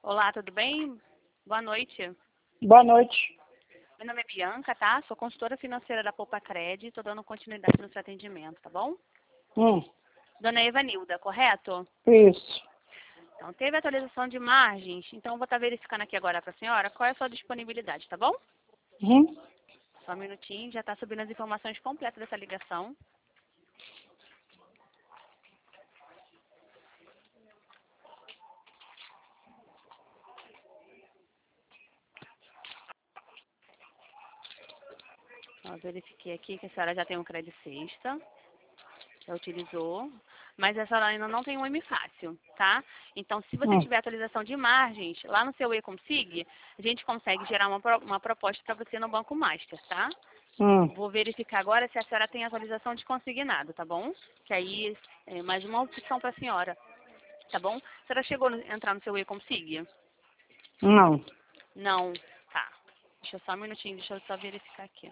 Olá, tudo bem? Boa noite. Boa noite. Meu nome é Bianca, tá? Sou consultora financeira da Poupa Cred. Estou dando continuidade no seu atendimento, tá bom? Dona Evanilda, correto? Isso. Então, teve atualização de margens. Então, vou estar verificando aqui agora para a senhora qual é a sua disponibilidade, tá bom? Uhum. Só um minutinho, já está subindo as informações completas dessa ligação. Ó, verifiquei aqui que a senhora já tem um crédito sexta, já utilizou, mas a senhora ainda não tem um M fácil, tá? Então, se você tiver atualização de margens, lá no seu e-consig, a gente consegue gerar uma proposta para você no Banco Master, tá? Vou verificar agora se a senhora tem atualização de consignado, tá bom? Que aí é mais uma opção para a senhora, tá bom? A senhora chegou a entrar no seu e-consig? Não. Não, tá. Deixa eu só um minutinho, deixa eu só verificar aqui.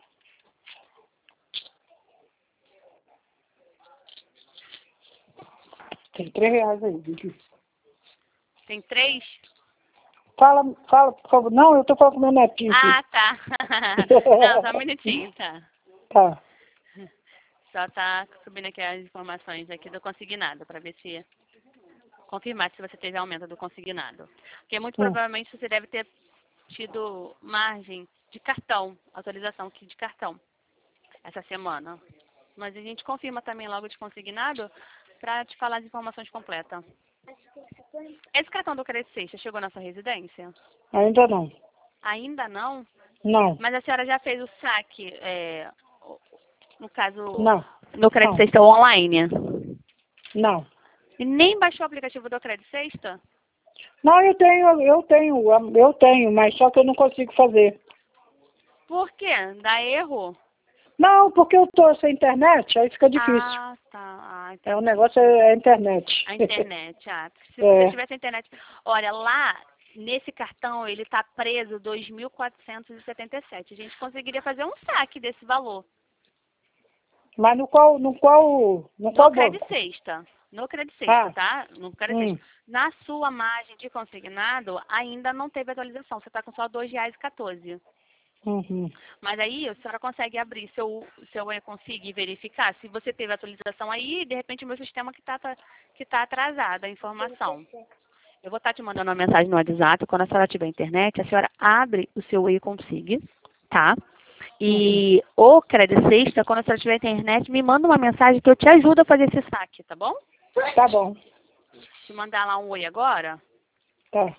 Tem R$3 aí, Vicky. Tem 3? Fala, por favor. Não, eu tô falando com meu netinho aqui. Ah, tá. Não, só um minutinho, tá. Tá. Só tá subindo aqui as informações aqui do consignado, para ver se confirmar se você teve aumento do consignado. Porque muito provavelmente você deve ter tido margem de cartão, atualização aqui de cartão, essa semana. Mas a gente confirma também logo de consignado para te falar as informações completas. Esse cartão do Crédito Sexta chegou na sua residência? Ainda não. Ainda não? Não. Mas a senhora já fez o saque, no caso, Não. no Crédito Não. Sexta online? Não. E nem baixou o aplicativo do Crédito Sexta? Não, eu tenho, mas só que eu não consigo fazer. Por quê? Dá erro? Não, porque eu tô sem internet, aí fica difícil. Ah, tá. Ah, É, o entendi. negócio é a internet. A internet, se você tivesse a internet... Olha, lá, nesse cartão, ele tá preso 2.477. A gente conseguiria fazer um saque desse valor. Mas no qual No Crédito banco? Sexta. No Crédito Sexta, Ah. tá? No Crédito Sexta. Na sua margem de consignado, ainda não teve atualização. Você tá com só R$2,14. Uhum. Mas aí a senhora consegue abrir seu e-consig e verificar se você teve atualização aí, de repente o meu sistema que tá atrasada a informação. Eu vou estar te mandando uma mensagem no WhatsApp, quando a senhora tiver internet, a senhora abre o seu e-consig, tá? E o Crédito Sexta, quando a senhora tiver internet, me manda uma mensagem que eu te ajudo a fazer esse saque, tá bom? Tá bom. Te mandar lá um oi agora. Tá.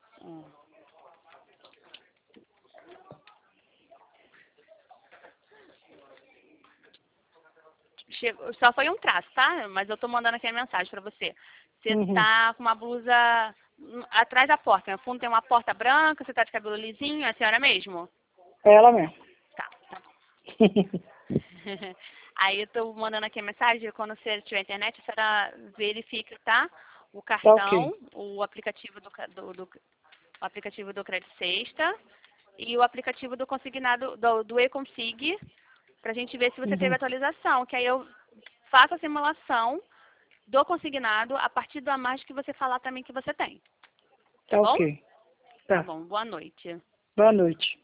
Chegou, só foi um traço, tá? Mas eu tô mandando aqui a mensagem pra você. Você tá com uma blusa atrás da porta. No fundo tem uma porta branca, você tá de cabelo lisinho, é a senhora mesmo? É ela mesmo. Tá bom. Aí eu tô mandando aqui a mensagem, quando você tiver internet, a senhora verifica, tá? O cartão, Tá ok. o aplicativo o aplicativo do Crédito Sexta e o aplicativo do consignado, do e-consig, pra gente ver se você teve atualização, que aí eu faço a simulação do consignado a partir da margem que você falar também que você tem. Tá Tá bom? ok. Tá Tá. bom. Boa noite. Boa noite.